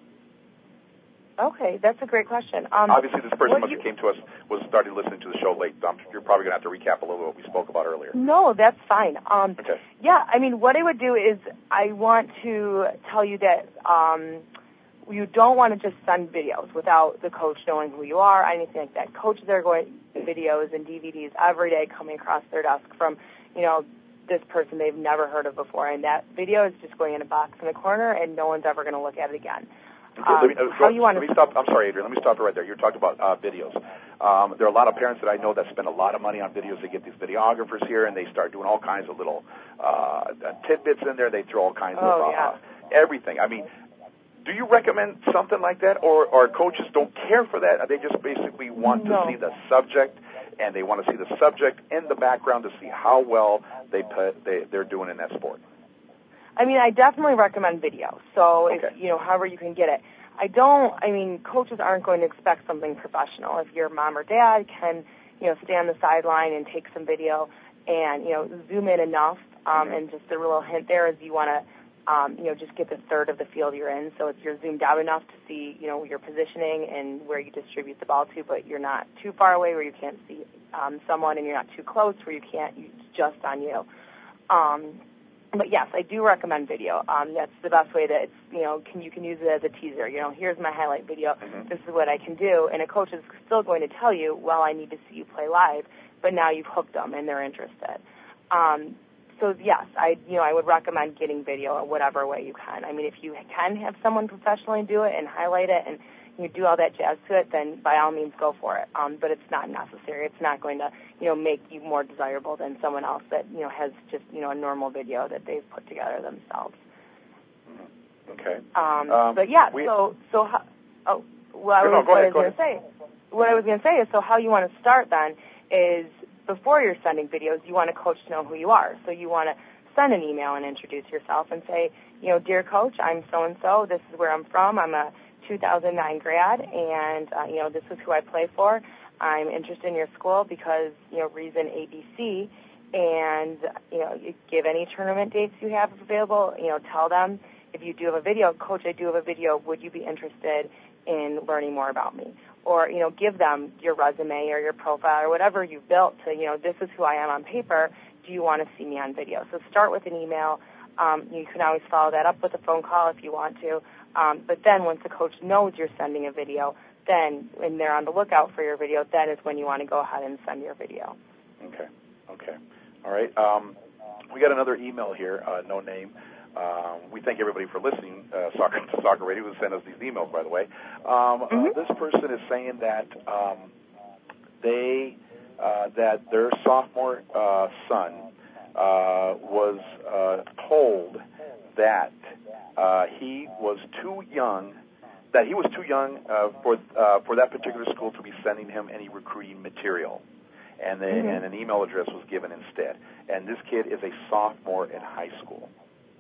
Okay, that's a great question. Um, Obviously, this person must you... have came to us, was started listening to the show late. Um, you're probably going to have to recap a little what we spoke about earlier. No, that's fine. Um, okay. Yeah, I mean, what I would do is I want to tell you that um, you don't want to just send videos without the coach knowing who you are, anything like that. Coaches are going to videos and D V Ds every day coming across their desk from, you know, this person they've never heard of before, and that video is just going in a box in the corner, and no one's ever going to look at it again. Okay, um, let me, uh, how go, you want let to me stop. I'm sorry, Adrian. Let me stop you right there. You're talking about uh, videos. Um, there are a lot of parents that I know that spend a lot of money on videos. They get these videographers here, and they start doing all kinds of little uh, tidbits in there. They throw all kinds oh, of uh, yeah. everything. I mean, do you recommend something like that, or, or coaches don't care for that? They just basically want no. to see the subject, and they want to see the subject in the background to see how well they put, they they're doing in that sport. I mean, I definitely recommend video. So, okay. if, you know, however you can get it. I don't, I mean, coaches aren't going to expect something professional. If your mom or dad can, you know, stay on the sideline and take some video and, you know, zoom in enough, um, and just a little hint there is you want to, um, you know, just get the third of the field you're in. So it's you're zoomed out enough to see, you know, your positioning and where you distribute the ball to, but you're not too far away where you can't see um, someone, and you're not too close where you can't, it's just on you. Um, But yes, I do recommend video. Um, that's the best way that it's, you know, can you can use it as a teaser. You know, here's my highlight video. Mm-hmm. This is what I can do. And a coach is still going to tell you, well, I need to see you play live, but now you've hooked them and they're interested. Um, so yes, I you know I would recommend getting video in whatever way you can. I mean, if you can have someone professionally do it and highlight it and you do all that jazz to it, then by all means go for it. Um, but it's not necessary. It's not going to, you know, make you more desirable than someone else that, you know, has just, you know, a normal video that they've put together themselves. Okay. Um, um, but yeah, we, so so how, oh, well, I no, was, no, what ahead, I was going to say, what I was going to say is, so how you want to start then is before you're sending videos, you want a coach to know who you are. So you want to send an email and introduce yourself and say, you know, dear coach, I'm so and so. This is where I'm from. I'm a two thousand nine grad, and, uh, you know, this is who I play for. I'm interested in your school because, you know, reason A B C, and, you know, you give any tournament dates you have available, you know, tell them. If you do have a video, coach, I do have a video, would you be interested in learning more about me? Or, you know, give them your resume or your profile or whatever you've built to, you know, this is who I am on paper. Do you want to see me on video? So start with an email. Um, you can always follow that up with a phone call if you want to. Um, but then once the coach knows you're sending a video, then when they're on the lookout for your video, that is when you want to go ahead and send your video. Okay. Okay. All right. Um, we got another email here, uh, no name. Um, we thank everybody for listening uh, soccer to Soccer Radio, who sent us these emails, by the way. Um, mm-hmm. uh, this person is saying that um, they uh, that their sophomore uh, son uh, was uh, told that uh, he was too young, that he was too young uh, for uh, for that particular school to be sending him any recruiting material, and then mm-hmm. and an email address was given instead. And this kid is a sophomore in high school.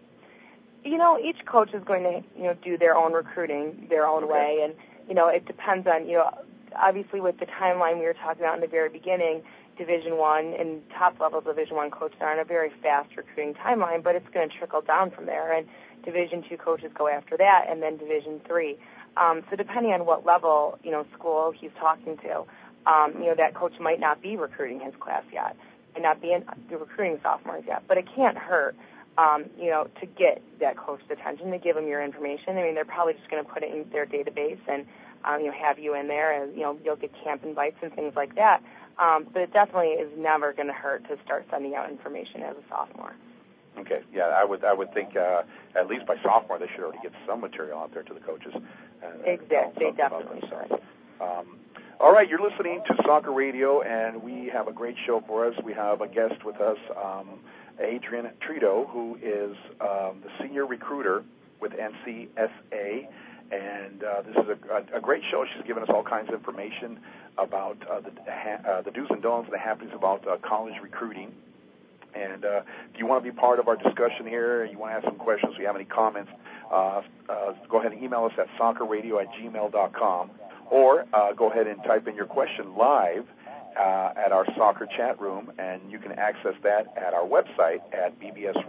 You know, each coach is going to, you know, do their own recruiting their own okay. way, and, you know, it depends on, you know, obviously with the timeline we were talking about in the very beginning, Division One and top-level Division One coaches are on a very fast recruiting timeline, but it's going to trickle down from there, and Division Two coaches go after that, and then Division Three. Um, so depending on what level, you know, school he's talking to, um, you know, that coach might not be recruiting his class yet, might not be in, recruiting sophomores yet, but it can't hurt. Um, you know, to get that coach's attention, to give them your information. I mean, they're probably just going to put it in their database and, um, you know, have you in there, and, you know, you'll get camp invites and things like that. Um, but it definitely is never going to hurt to start sending out information as a sophomore. Okay, yeah, I would I would think uh, at least by sophomore they should already get some material out there to the coaches. And, exactly, they definitely should. Um, all right, you're listening to Soccer Radio, and we have a great show for us. We have a guest with us, um, Adrian Trito, who is um, the senior recruiter with N C S A, and uh, this is a, a, a great show. She's given us all kinds of information about uh, the, uh, the do's and don'ts and the happenings about uh, college recruiting. And uh, if you want to be part of our discussion here, you want to ask some questions, if you have any comments, uh, uh, go ahead and email us at soccer radio at gmail dot com, or uh, go ahead and type in your question live uh, at our soccer chat room, and you can access that at our website at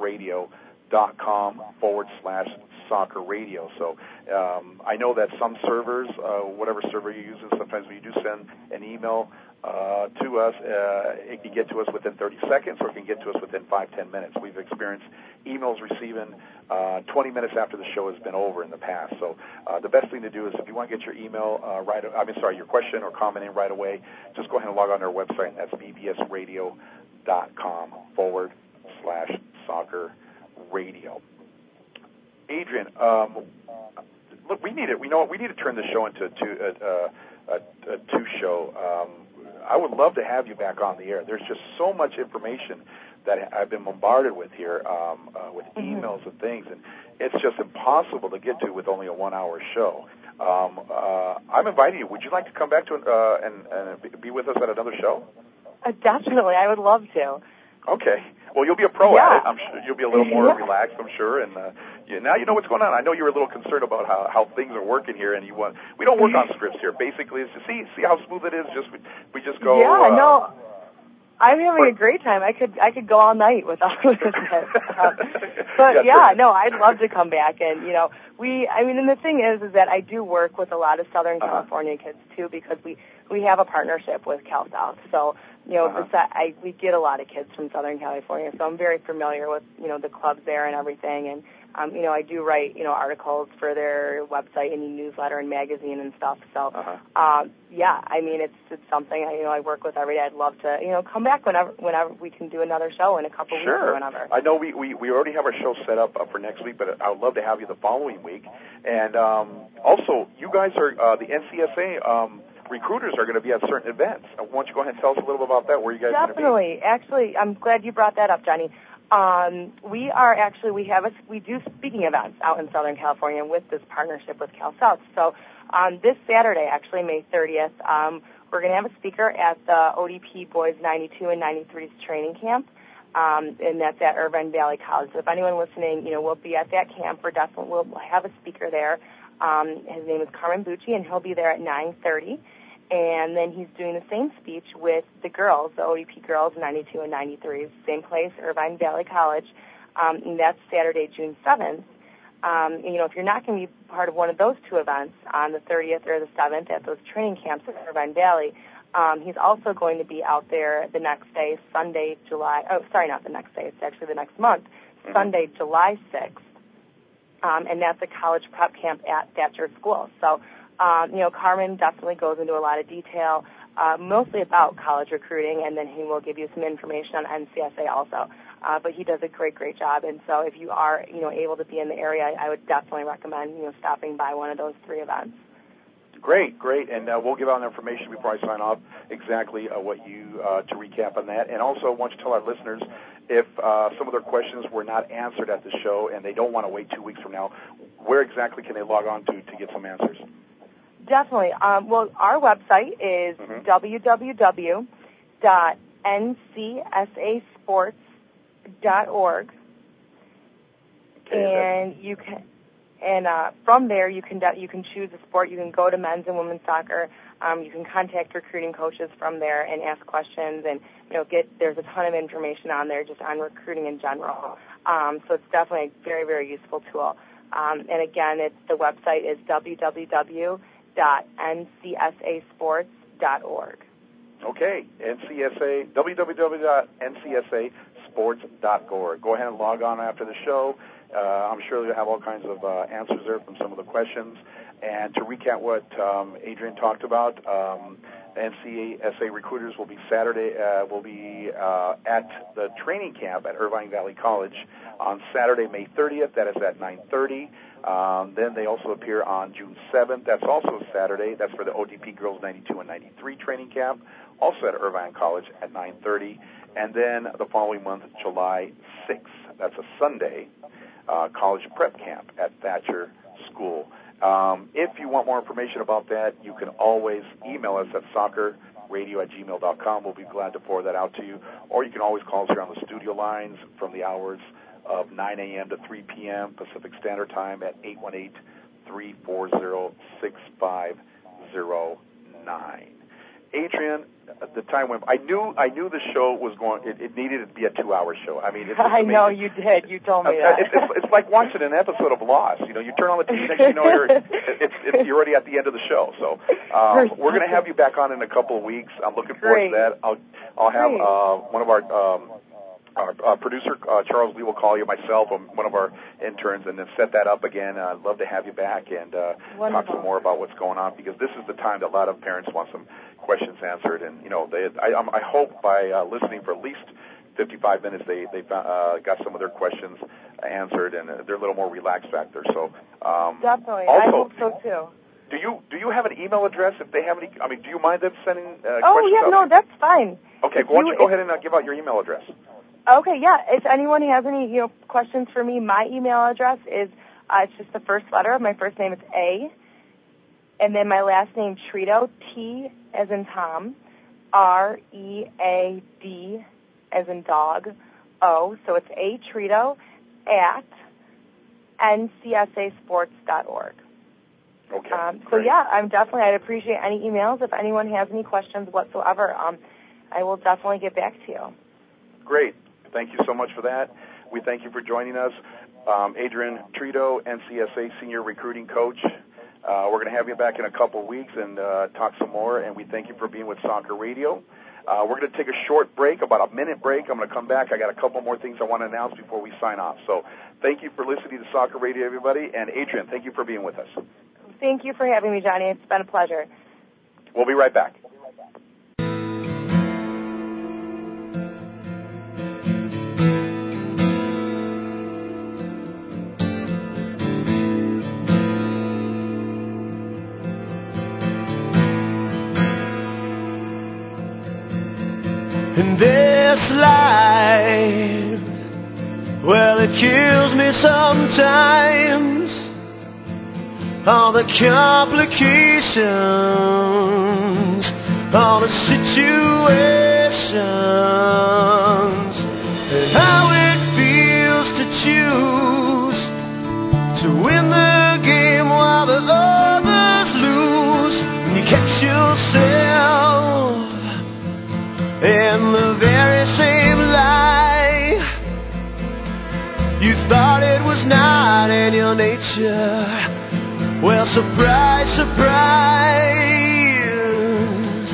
bbsradio.com forward slash soccer radio. So um, I know that some servers, uh, whatever server you use, sometimes when you do send an email uh, to us, uh, it can get to us within thirty seconds, or it can get to us within five, ten minutes. We've experienced emails receiving uh, twenty minutes after the show has been over in the past. So uh, the best thing to do is, if you want to get your email uh, right, I mean, sorry, your question or comment in right away, just go ahead and log on to our website, and that's bbsradio.com forward slash soccer radio. Adrian, um, look, we need it. We know we need to turn the show into a two, uh, a, a two show. Um, I would love to have you back on the air. There's just so much information that I've been bombarded with here, um, uh, with emails and things, and it's just impossible to get to with only a one-hour show. Um, uh, I'm inviting you. Would you like to come back to uh, and, and be with us at another show? Uh, definitely, I would love to. Okay. Well, you'll be a pro yeah. at it. I'm sure you'll be a little more yeah. relaxed, I'm sure. And uh, you, now you know what's going on. I know you were a little concerned about how, how things are working here, and you want. We don't work on scripts here. Basically, it's to see see how smooth it is. Just we, we just go. Yeah, uh, no. I'm having a great time. I could I could go all night with all of this. Um, but yeah, yeah no, I'd love to come back. And you know, we. I mean, and the thing is, is that I do work with a lot of Southern uh-huh. California kids too, because we we have a partnership with Cal South. So. You know, uh-huh. the, I, we get a lot of kids from Southern California, so I'm very familiar with, you know, the clubs there and everything. And, um, you know, I do write, you know, articles for their website and newsletter and magazine and stuff. So, uh-huh. um, yeah, I mean, it's it's something, I, you know, I work with every day. I'd love to, you know, come back whenever whenever we can do another show in a couple sure. weeks or whenever. I know we, we, we already have our show set up uh, for next week, but I would love to have you the following week. And um, also, you guys are, uh, the N C S A, um, recruiters are going to be at certain events. Why don't you go ahead and tell us a little bit about that, where you guys are going to be? Definitely. Actually, I'm glad you brought that up, Johnny. Um, we are actually, we have a, we do speaking events out in Southern California with this partnership with Cal South. So um, this Saturday, actually, May thirtieth, um, we're going to have a speaker at the O D P Boys ninety-two and ninety-three's training camp, um, and that's at Irvine Valley College. So if anyone listening, you know, we'll be at that camp. We're definitely, we'll have a speaker there. Um, his name is Carmen Bucci, and he'll be there at nine thirty. And then he's doing the same speech with the girls, the O D P girls, ninety-two and ninety-three, same place, Irvine Valley College, um, and that's Saturday, June seventh. Um, and, you know, if you're not going to be part of one of those two events on the thirtieth or the seventh at those training camps at Irvine Valley, um, he's also going to be out there the next day, Sunday, July, oh, sorry, not the next day, it's actually the next month, mm-hmm. Sunday, July sixth, um, and that's a college prep camp at Thatcher School. So, Um, you know, Carmen definitely goes into a lot of detail, uh, mostly about college recruiting, and then he will give you some information on N C S A also. Uh, but he does a great, great job. And so if you are, you know, able to be in the area, I would definitely recommend, you know, stopping by one of those three events. Great, great. And uh, we'll give out the information before I sign off, exactly uh, what you, uh, to recap on that. And also, I want you to tell our listeners, if uh, some of their questions were not answered at the show and they don't want to wait two weeks from now, where exactly can they log on to to get some answers? Definitely. Um, well, our website is mm-hmm. w w w dot n c s a sports dot org, okay, and you can, and uh, from there you can you can choose a sport. You can go to men's and women's soccer. Um, you can contact recruiting coaches from there and ask questions, and you know, get there's a ton of information on there just on recruiting in general. Um, so it's definitely a very, very useful tool. Um, and again, it's the website is w w w dot n c s a sports dot org. Okay, N C S A, w w w dot n c s a sports dot org. Go ahead and log on after the show. Uh, I'm sure you'll have all kinds of uh, answers there from some of the questions. And to recap what um, Adrian talked about, um, N C S A recruiters will be Saturday, uh, will be uh, at the training camp at Irvine Valley College on Saturday, May thirtieth. That is at nine thirty. Um, then they also appear on June seventh. That's also Saturday. That's for the O D P Girls ninety-two and ninety-three training camp, also at Irvine College at nine thirty. And then the following month, July sixth, that's a Sunday, uh, college prep camp at Thatcher School. Um, if you want more information about that, you can always email us at soccer radio at gmail dot com. We'll be glad to forward that out to you. Or you can always call us here on the studio lines from the hours of nine a.m. to three p.m. Pacific Standard Time at eight one eight, three four zero, six five zero nine. Adrian, the time went. I knew I knew the show was going. It, it needed to be a two-hour show. I mean, it's I know you did. You told me uh, that. It's, it's, it's like watching an episode of Lost. You know, you turn on the T V, next you know you're it's, it's, you're already at the end of the show. So um, we're going to have you back on in a couple of weeks. I'm looking forward Great. to that. I'll I'll have uh, one of our. Um, Our uh, producer, uh, Charles Lee, will call you, myself, or one of our interns, and then set that up again. Uh, I'd love to have you back and uh, talk some more about what's going on, because this is the time that a lot of parents want some questions answered. And, you know, they, I, I hope by uh, listening for at least fifty-five minutes, they, they uh, got some of their questions answered, and they're a little more relaxed back there. So, um, Definitely. Also, I hope so, too. Do you do you have an email address if they have any? I mean, do you mind them sending uh, oh, questions yeah, out? no, that's fine. Okay, If why don't you, you go if, ahead and uh, give out your email address? Okay, yeah. If anyone has any, you know, questions for me, my email address is uh, it's just the first letter of my first name. It's A, and then my last name Treado, T as in Tom, R E A D as in dog, O. So it's A Treado at N C S A sports dot org. Okay. Um, so yeah, I'm definitely. I'd appreciate any emails if anyone has any questions whatsoever. Um, I will definitely get back to you. Great. Thank you so much for that. We thank you for joining us. Um, Adrian Treado, N C S A Senior Recruiting Coach. Uh, we're going to have you back in a couple of weeks and uh, talk some more, and we thank you for being with Soccer Radio. Uh, we're going to take a short break, about a minute break. I'm going to come back. I got a couple more things I want to announce before we sign off. So thank you for listening to Soccer Radio, everybody. And Adrian, thank you for being with us. Thank you for having me, Johnny. It's been a pleasure. We'll be right back. In this life, well, it kills me sometimes. All the complications, all the situations, and how it feels to choose to win the game while the others lose. And you catch yourself in the very same lie. You thought it was not in your nature. Well, surprise, surprise.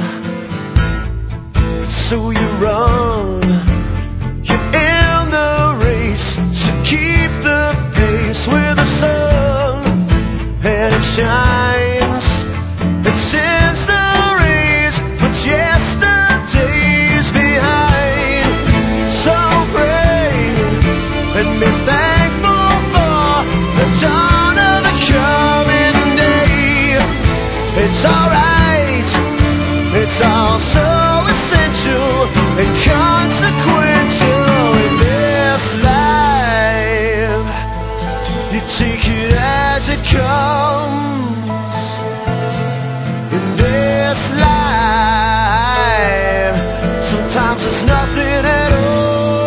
So you run, you're in the race to keep the pace with the sun, and it shines, it sends the rays, but yesterday's behind. So pray and be thankful for the dawn of the coming. It's alright, it's all so essential and consequential in this life. You take it as it comes. In this life, sometimes there's nothing at all.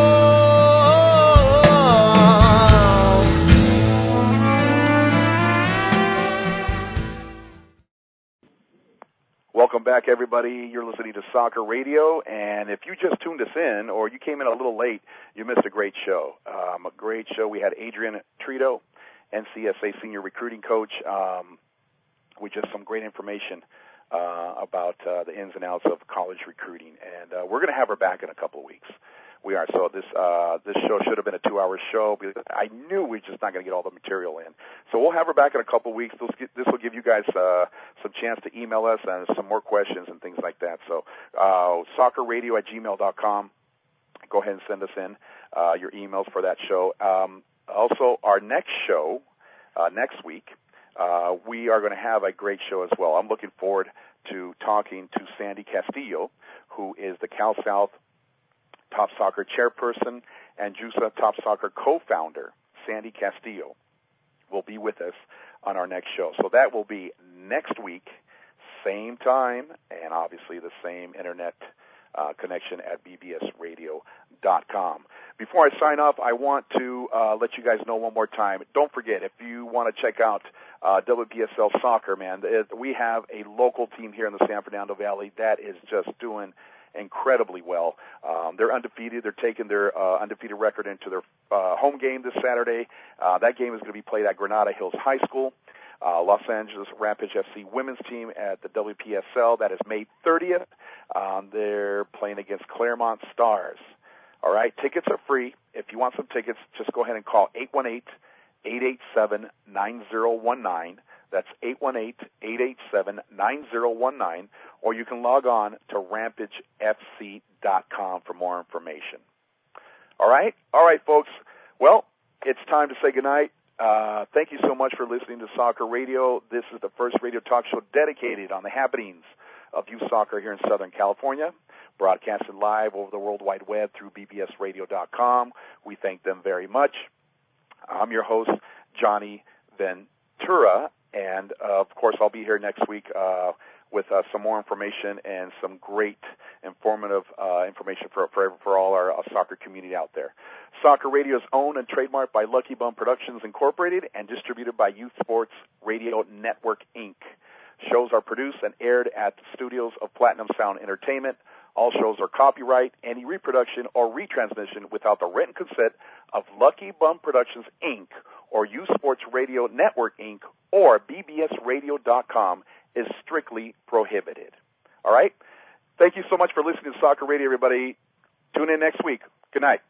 Welcome back, everybody. You're listening to Soccer Radio, and if you just tuned us in or you came in a little late, you missed a great show. Um, a great show. We had Adrian Treado, N C S A Senior Recruiting Coach, um, with just some great information uh, about uh, the ins and outs of college recruiting, and uh, we're going to have her back in a couple of weeks. We are. So this uh, this show should have been a two-hour show, because I knew we were just not going to get all the material in. So we'll have her back in a couple of weeks. This will give you guys uh, some chance to email us and some more questions and things like that. So uh, soccer radio at gmail dot com. Go ahead and send us in uh, your emails for that show. Um, also, our next show, uh, next week, uh, we are going to have a great show as well. I'm looking forward to talking to Sandy Castillo, who is the Cal South Top Soccer chairperson and JUSA Top Soccer co-founder. Sandy Castillo will be with us on our next show. So that will be next week, same time, and obviously the same internet uh, connection at b b s radio dot com. Before I sign off, I want to uh, let you guys know one more time. Don't forget, if you want to check out uh, W P S L Soccer, man, it, we have a local team here in the San Fernando Valley that is just doing incredibly well. Um, they're undefeated. They're taking their uh, undefeated record into their uh, home game this Saturday. Uh, that game is going to be played at Granada Hills High School. Uh, Los Angeles Rampage F C women's team at the W P S L. That is May thirtieth. Um, they're playing against Claremont Stars. All right, tickets are free. If you want some tickets, just go ahead and call eight one eight, eight eight seven, nine zero one nine. That's eight one eight, eight eight seven, nine zero one nine. Or you can log on to rampage f c dot com for more information. All right? All right, folks. Well, it's time to say goodnight. Uh, thank you so much for listening to Soccer Radio. This is the first radio talk show dedicated on the happenings of youth soccer here in Southern California, broadcasted live over the World Wide Web through b b s radio dot com. We thank them very much. I'm your host, Johnny Ventura, and, uh, of course, I'll be here next week uh, with uh, some more information and some great informative uh, information for, for for all our uh, soccer community out there. Soccer Radio is owned and trademarked by Lucky Bum Productions Incorporated and distributed by Youth Sports Radio Network, Incorporated. Shows are produced and aired at the studios of Platinum Sound Entertainment. All shows are copyright. Any reproduction or retransmission without the written consent of Lucky Bum Productions, Incorporated or Youth Sports Radio Network, Incorporated or b b s radio dot com is strictly prohibited. All right? Thank you so much for listening to Soccer Radio, everybody. Tune in next week. Good night.